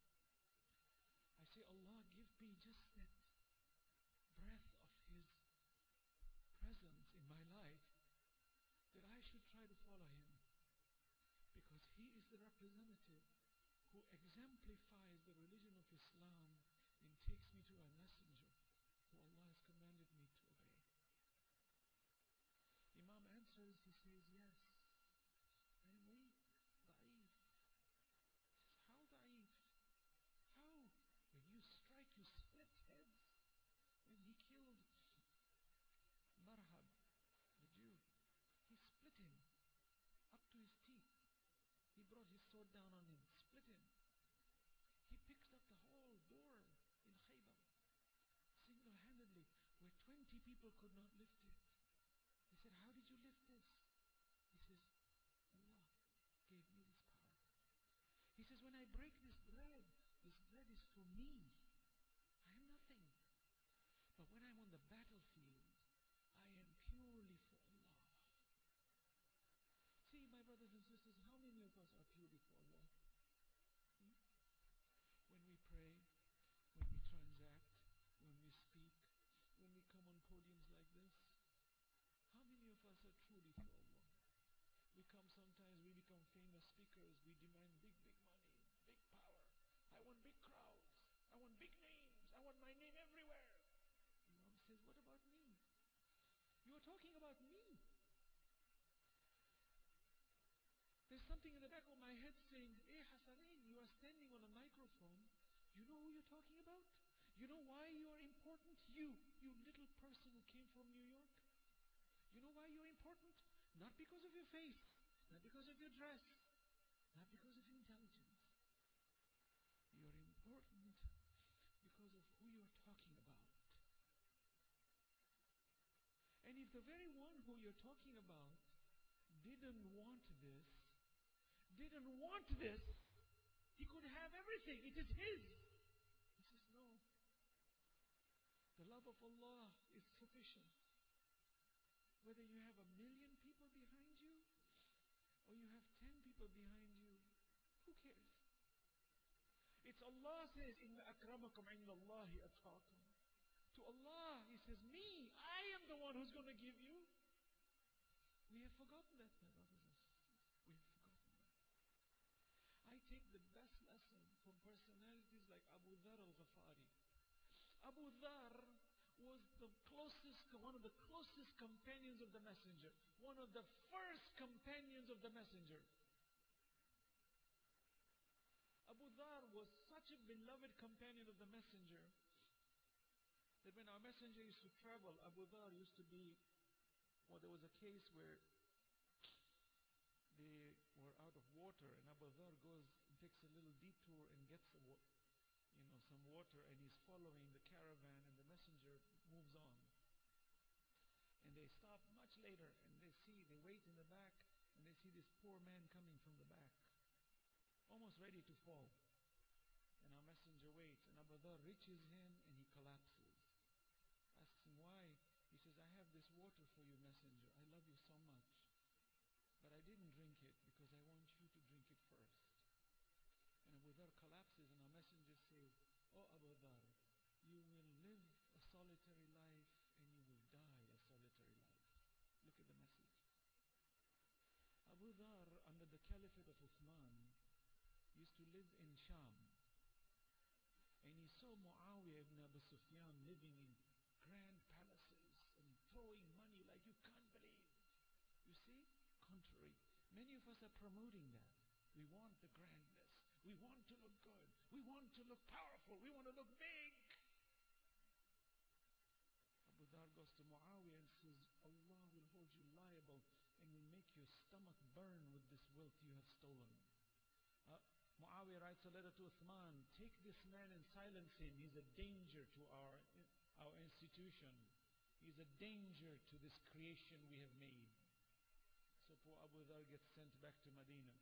I say, Allah, give me just that breath of His presence in my life, that I should try to follow Him. Because He is the representative who exemplifies the religion of Islam and takes me to a messenger who Allah has commanded me to obey. Imam answers, he says, yes, I am weak, da'if. He says, how da'if? How? When you strike, you split heads. When he killed Marhab, the Jew, he split him up to his teeth. He brought his sword down on him, split him. He picked up the whole door in Khaybar, single-handedly, where twenty people could not lift it. He said, how did you lift this? He says, Allah gave me this power. He says, when I break this bread, this bread is for me. I am nothing. But when I'm on the battlefield, I am purely for Allah. See, my brothers and sisters, how many of us are purely for Allah? Hmm? When we pray, when we transact, when we speak, when we come on podiums like this, how many of us are truly for Allah? We come sometimes, we become famous speakers, we demand big, big money, big power. I want big crowds. I want big names. I want my name everywhere. Imam says, what about me? You are talking about me. There's something in the back of my head saying, hey Hasanain, you are standing on a microphone. You know who you're talking about? You know why you are important? You, you little person who came from New York. You know why you're important? Not because of your face, not because of your dress, not because of your intelligence. You're important because of who you're talking about. And if the very one who you're talking about didn't want this, didn't want this, he could have everything. It is his. He says, no. The love of Allah is sufficient. Whether you have a million people behind you or you have ten people behind you, who cares? It's Allah says, Inna akramakum indallahi atqakum. To Allah, He says, me, I am the one who's going to give you. We have forgotten that, my brothers and sisters. We have forgotten that. I take the best lesson from personalities like Abu Dhar al-Ghafari. Abu Dhar was the closest, one of the closest companions of the Messenger. One of the first companions of the Messenger. Abu Dhar was such a beloved companion of the Messenger that when our Messenger used to travel, Abu Dhar used to be, well, there was a case where they were out of water, and Abu Dhar goes and takes a little detour and gets a, you know, some water, and he's following the caravan, and the Messenger moves on. And they stop much later, and they see, they wait in the back, and they see this poor man coming from the back, almost ready to fall. And our Messenger waits, and Abu Dhar reaches him, and he collapses. Asks him why. He says, I have this water for you, Messenger. I love you so much. But I didn't drink it because I want you to drink it first. And Abu Dhar collapses, and our Messenger says, oh Abu Dhar, you will live a solitary life and you will die a solitary life. Look at the message. Abu Dhar, under the caliphate of Uthman, used to live in Sham. saw Muawiyah ibn Abu Sufyan living in grand palaces and throwing money like you can't believe. You see? Contrary. Many of us are promoting that. We want the grandness. We want to look good. We want to look powerful. We want to look big. Abu Dhar goes to Muawiyah and says, Allah will hold you liable and will make your stomach burn with this wealth you have stolen. Uh, Muawiyah writes a letter to Uthman, take this man and silence him. He's a danger to our, our institution. He's a danger to this creation we have made. So poor Abu Dhar gets sent back to Medina.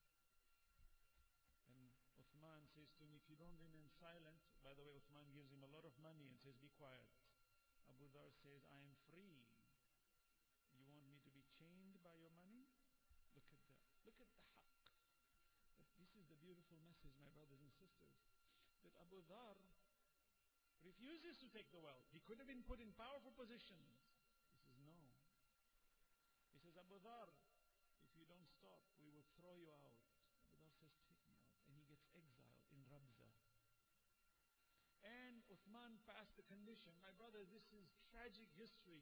And Uthman says to him, if you don't remain silent, by the way, Uthman gives him a lot of money and says, be quiet. Abu Dhar says, I am free. You want me to be chained by your money? Look at that. Look at the haqq. This is the beautiful message, my brothers and sisters, that Abu Dhar refuses to take the wealth. He could have been put in powerful positions. He says, no. He says, Abu Dhar, if you don't stop, we will throw you out. Abu Dhar says, take me out. And he gets exiled in Rabza. And Uthman passed the condition. My brother, this is tragic history.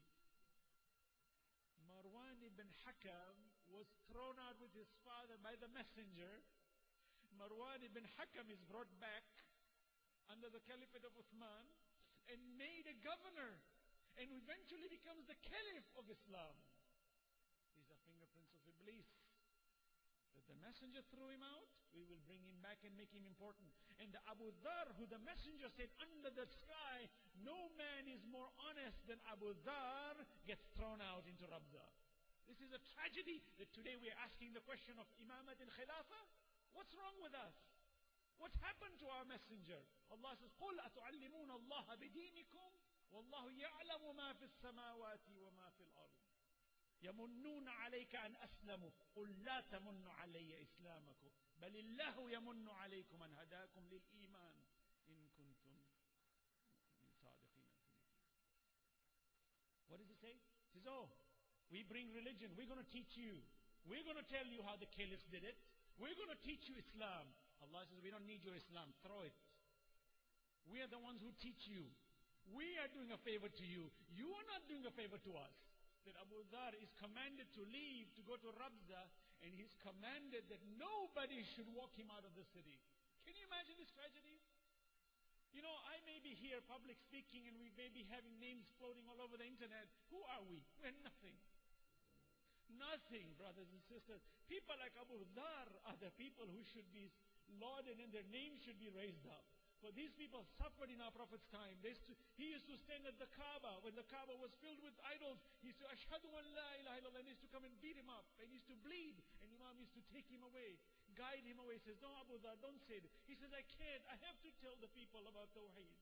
Marwan ibn Hakam was thrown out with his father by the messenger. Marwan ibn Hakam is brought back under the caliphate of Uthman and made a governor and eventually becomes the caliph of Islam. These are fingerprints of Iblis. That the messenger threw him out, we will bring him back and make him important. And the Abu Dhar, who the messenger said under the sky, no man is more honest than Abu Dhar, gets thrown out into Rabza. This is a tragedy that today we are asking the question of Imamat and Khilafah. What's wrong with us? What happened to our messenger? Allah says, قُلْ أَتُعَلِّمُونَ اللَّهَ بِدِينِكُمْ وَاللَّهُ يَعْلَمُ مَا فِي السَّمَاوَاتِ وَمَا فِي الْأَرْضِ يَمُنُّونَ عَلَيْكَ أَنْ أَسْلَمُوا قُلْ لَا تَمُنُّ عَلَيَّ إِسْلَامَكُمْ بَلِ اللَّهُ يَمُنُّ عَلَيْكُمْ أَنْ هَدَاكُمْ لِلْإِيمَانِ إِن كُنتُمْ صَادِقِينَ. What does it say? It says, oh, we bring religion. We're going to teach you. We're going to tell you how the caliphs did it. We're going to teach you Islam. Allah says, we don't need your Islam. Throw it. We are the ones who teach you. We are doing a favor to you. You are not doing a favor to us. That Abu Dhar is commanded to leave, to go to Rabza, and he's commanded that nobody should walk him out of the city. Can you imagine this tragedy? You know, I may be here public speaking and we may be having names floating all over the internet. Who are we? We're nothing. Nothing, brothers and sisters. People like Abu Dhar are the people who should be lauded and their names should be raised up. For these people suffered in our Prophet's time. They used to, he used to stand at the Kaaba. When the Kaaba was filled with idols, he used to, Ashhadu an la ilaha illallah, and he used to come and beat him up. And he used to bleed. And Imam used to take him away, guide him away. He says, no, Abu Dhar, don't say that. He says, I can't. I have to tell the people about Tawheed.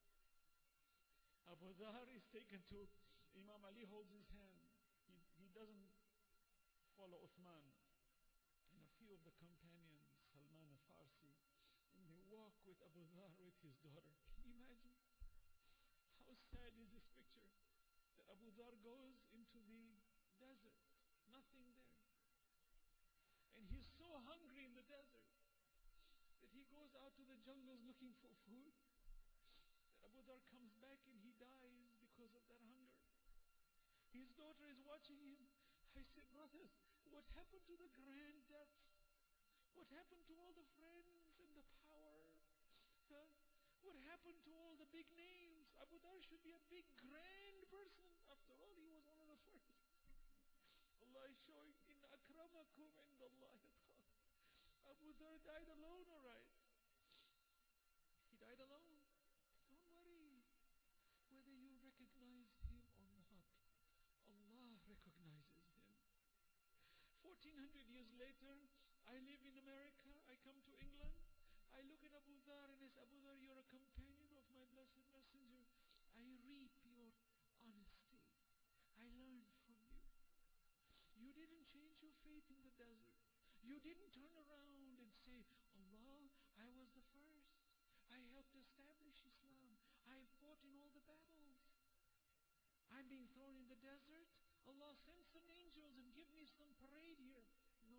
Abu Dhar is taken to, Imam Ali holds his hand. He, he doesn't follow Uthman. And a few of the companions, Salman al-Farsi, and they walk with Abu Dhar with his daughter. Can you imagine? How sad is this picture? That Abu Dhar goes into the desert. Nothing there. And he's so hungry in the desert that he goes out to the jungles looking for food. That Abu Dhar comes back and he dies because of that hunger. His daughter is watching him. I said, brothers, what happened to the grand deaths? What happened to all the friends and the power? Huh? What happened to all the big names? Abu Dhar should be a big, grand person. After all, he was one of the first. Allah is showing, in akramakum indallahi atqakum. Abu Dhar died alone, all right. He died alone. Don't worry whether you recognize him or not. Allah recognizes him. fourteen hundred years later, I live in America. I come to England. I look at Abu Dhar and I say, Abu Dhar, you're a companion of my blessed messenger. I reap your honesty. I learned from you. You didn't change your faith in the desert. You didn't turn around and say, Allah, I was the first. I helped establish Islam. I fought in all the battles. I'm being thrown in the desert. Allah, send some angels and give me some parade here. No.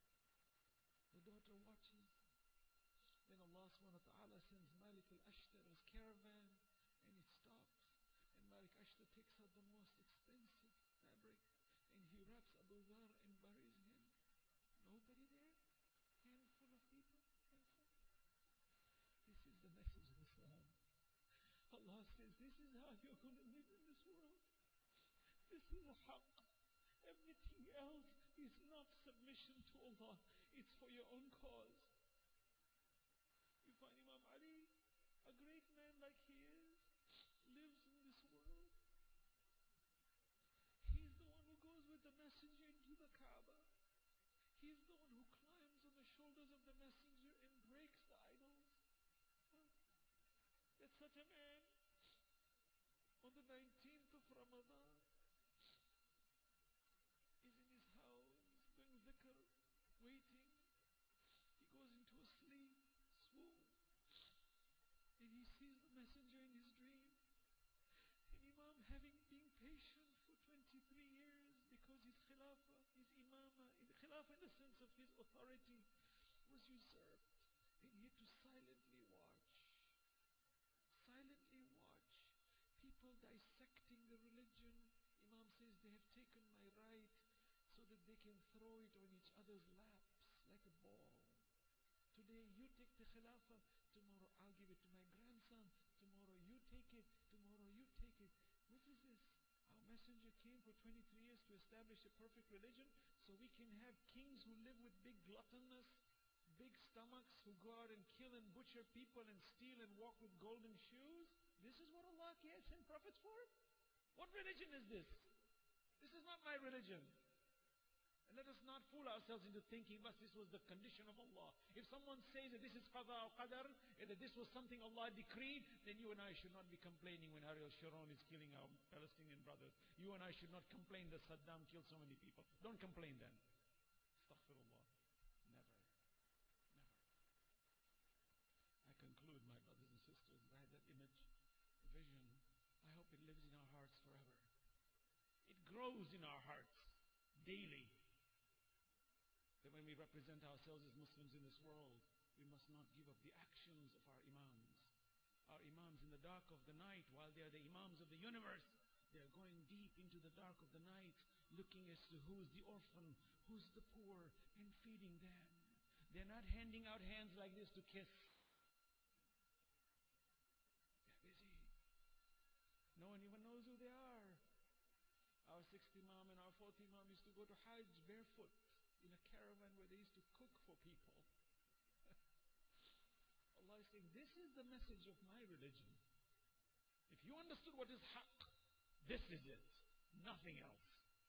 The daughter watches. Then Allah subhanahu wa ta'ala sends Malik al-Ashtar says, this is how you're going to live in this world. This is a haqq. Everything else is not submission to Allah. It's for your own cause. You find Imam Ali, a great man like he is, lives in this world. He's the one who goes with the messenger into the Kaaba. He's the one who climbs on the shoulders of the messenger and breaks the idols. Huh? That such a man, on the nineteenth of Ramadan, is in his house, doing zikr, waiting. He goes into a sleep, swoon, and he sees the messenger in his dream. And Imam, having been patient for twenty-three years, because his khilafah, his imamah, in the khilafah in the sense of his authority, was usurped. And he had to silently watch, silently watch people dissecting the religion. Imam says, they have taken my right so that they can throw it on each other's laps like a ball. Today you take the khilafah, tomorrow I'll give it to my grandson, tomorrow you take it, tomorrow you take it. What is this? Our messenger came for twenty-three years to establish a perfect religion so we can have kings who live with big gluttonous, big stomachs, who go out and kill and butcher people and steal and walk with golden shoes. This is what Allah can send prophets for? What religion is this? This is not my religion. And let us not fool ourselves into thinking that this was the condition of Allah. If someone says that this is qada or qadar, and that this was something Allah decreed, then you and I should not be complaining when Ariel Sharon is killing our Palestinian brothers. You and I should not complain that Saddam killed so many people. Don't complain then. Astaghfirullah. Never. Never. I conclude, my brothers and sisters, by that image, vision. I hope it lives in our hearts forever. It grows in our hearts daily. That when we represent ourselves as Muslims in this world, we must not give up the actions of our imams. Our imams in the dark of the night, while they are the imams of the universe, they are going deep into the dark of the night, looking as to who's the orphan, who's the poor, and feeding them. They're not handing out hands like this to kiss. They're busy. No one even knows who they are. Our sixth Imam and our fourth Imam used to go to Hajj barefoot in a caravan where they used to cook for people. Allah is saying, this is the message of my religion. If you understood what is haqq, this is it. Nothing else.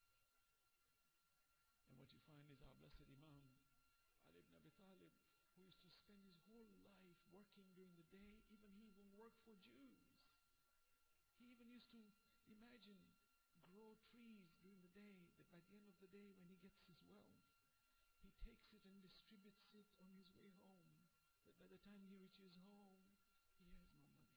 And what you find is our blessed Imam, Ali ibn Abi Talib, who used to spend his whole life working during the day. Even he even worked for Jews. He even used to imagine grow trees during the day, that by the end of the day when he gets his wealth, he takes it and distributes it on his way home, that by the time he reaches home, he has no money.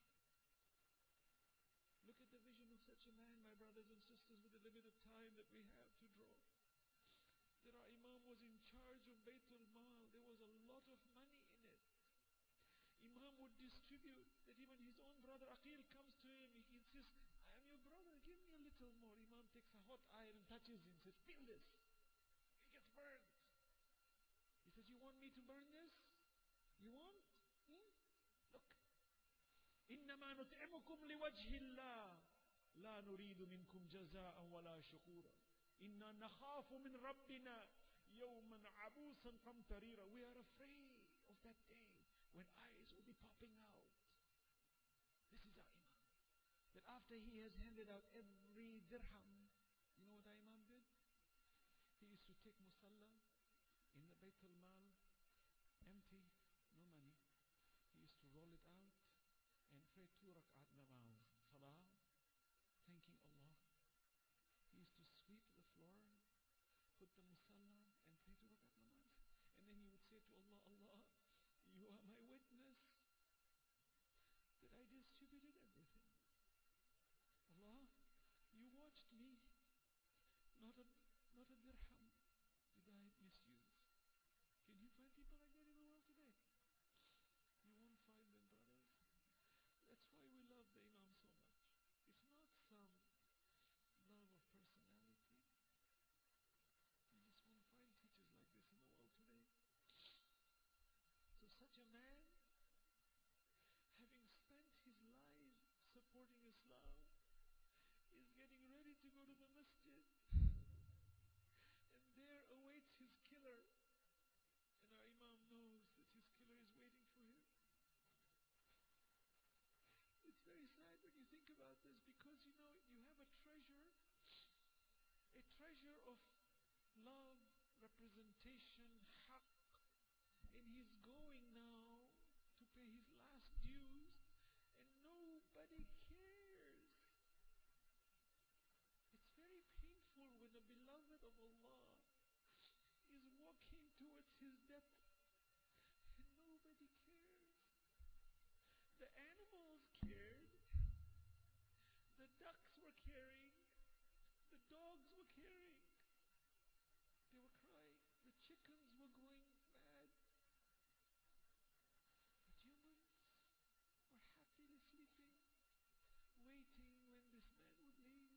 Look at the vision of such a man, my brothers and sisters, with the limited time that we have to draw. That our Imam was in charge of Baytul Mal. There was a lot of money in it. Imam would distribute, that even his own brother Aqil comes to him, he insists, I am your brother, give me a little more. Imam takes a hot iron, touches him, says, feel this. He gets burned. He says, you want me to burn this? You want? Hmm? Look. إِنَّمَا نُطْعِمُكُمْ لِوَجْهِ اللَّهِ لَا نُرِيدُ مِنْكُمْ جَزَاءً وَلَا شُكُورًا إِنَّا نَخَافُ مِنْ رَبِّنَا يَوْمًا عَبُوسًا قَمْطَرِيرًا. We are afraid of that day when eyes will be popping out. This is our Imam. That after he has handed out every dirham, you know what our Imam did? He used to take musalla in the Bayt al-Mal, empty, no money. He used to roll it out and pray two rak'at namaz, salah, thanking Allah. He used to sweep the floor, put the musalla and pray two rak'at namaz. And then he would say to Allah, Allah, you are my witness that I distributed everything. Allah, you watched me. Not a, not a dirham did I misuse. Can you find people like that in the world today? You won't find them, brothers. That's why we love the Imam so much. It's not some love of personality. You just won't find teachers like this in the world today. So such a man, having spent his life supporting a go to the masjid, and there awaits his killer. And our Imam knows that his killer is waiting for him. It's very sad when you think about this, because you know, you have a treasure, a treasure of love, representation, haqq, and he's going now to pay his last dues, and nobody cares. It's very painful when a beloved of Allah is walking towards his death and nobody cares. The animals cared, the ducks were caring, the dogs were caring, they were crying, the chickens were going mad, but humans were happily sleeping, waiting when this man would leave.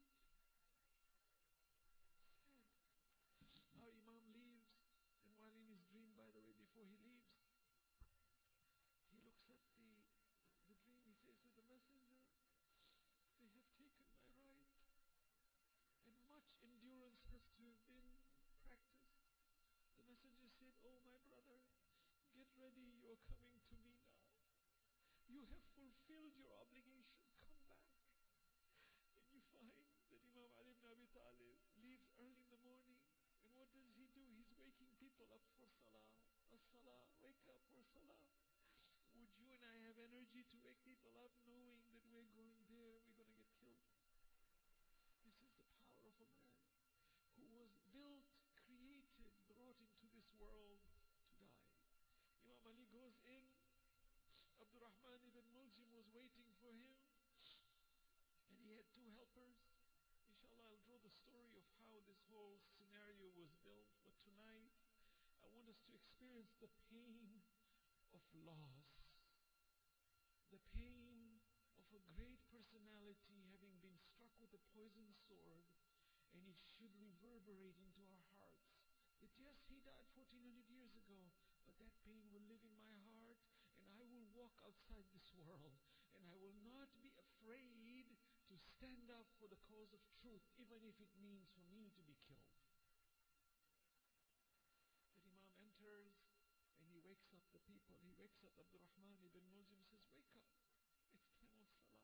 Sad. Our Imam leaves, and while in his dream, by the way, before he leaves, he looks at the, the dream, he says to the messenger, they have taken my right, and much endurance has to have been practiced. The messenger said, oh my brother, get ready, you are coming to me now. You have fulfilled your obligation, come back. And you find that Imam Ali ibn Abi Talib leaves early in the morning, and what does he do? He's waking people up for salah. As-salah, wake up for salah. Would you and I have energy to wake people up knowing that we're going there, we're going to get killed? This is the power of a man who was built, created, brought into this world to die. Imam Ali goes in, Abdurrahman ibn Muljim was waiting for him, and he had two helpers. Inshallah, I'll draw the story of how this whole scenario was built. But tonight, I want us to experience the pain of loss, the pain of a great personality having been struck with a poisoned sword, and it should reverberate into our hearts. That yes, he died fourteen hundred years ago, but that pain will live in my heart, and I will walk outside this world, and I will not be afraid to stand up for the cause of truth, even if it means for me to be killed. The Imam enters, and he wakes up the people. He wakes up Abdurrahman ibn Muljim, says, wake up, it's time of salah.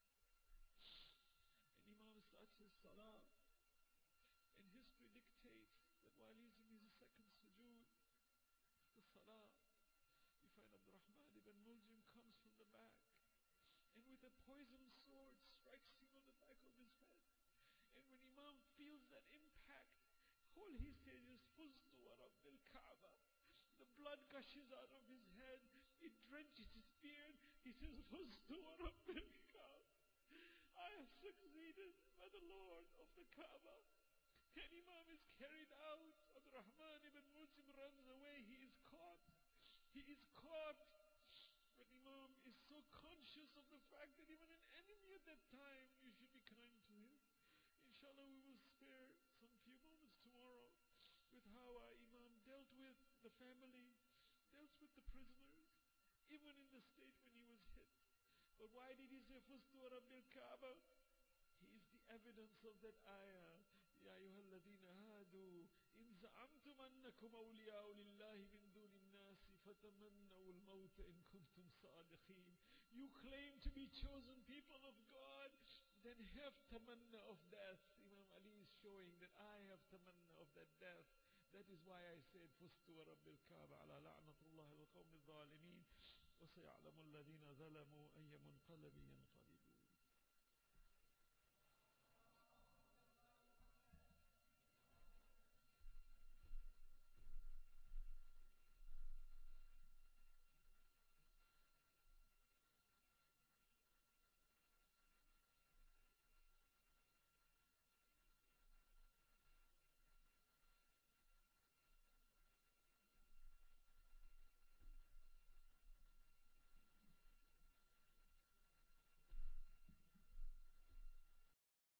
And Imam starts his salah, and history dictates that while he's in his second sujood, the salah, you find Abdurrahman ibn Muljim comes from the back, and with a poisoned sword strikes him on the back of his head. And when Imam feels that impact, all he says is, Fuztu wa Rabbil Kaaba. The blood gushes out of his head, it drenches his beard. He says, Fuztu wa Rabbil Kaaba. I have succeeded by the Lord of the Kaaba. And Imam is carried out. Abdurrahman ibn Muljim runs away. He is caught. He is caught. But Imam is so conscious of the fact that even an enemy at that time, you should be kind to him. Inshallah, we will spare some few moments tomorrow with how our Imam dealt with the family, dealt with the prisoners, even in the state when he was hit. But why did he say, Fustu Rabbil Kaaba? He is the evidence of that ayah. Ya ayyuhalladhina hadu, in za'amtum annakum awliya'u lillahi min dunin nasi, fatamannawul mawta in kuntum sadiqeen. You claim to be chosen people of God, then have tamanna of death. Imam Ali is showing that I have tamanna of that death. That is why I said, Fustu wa Rabbil Kaaba ala la'natullahi al-qawmi al-zalimin, wa saya'lamu alladhina zalamu ayyamun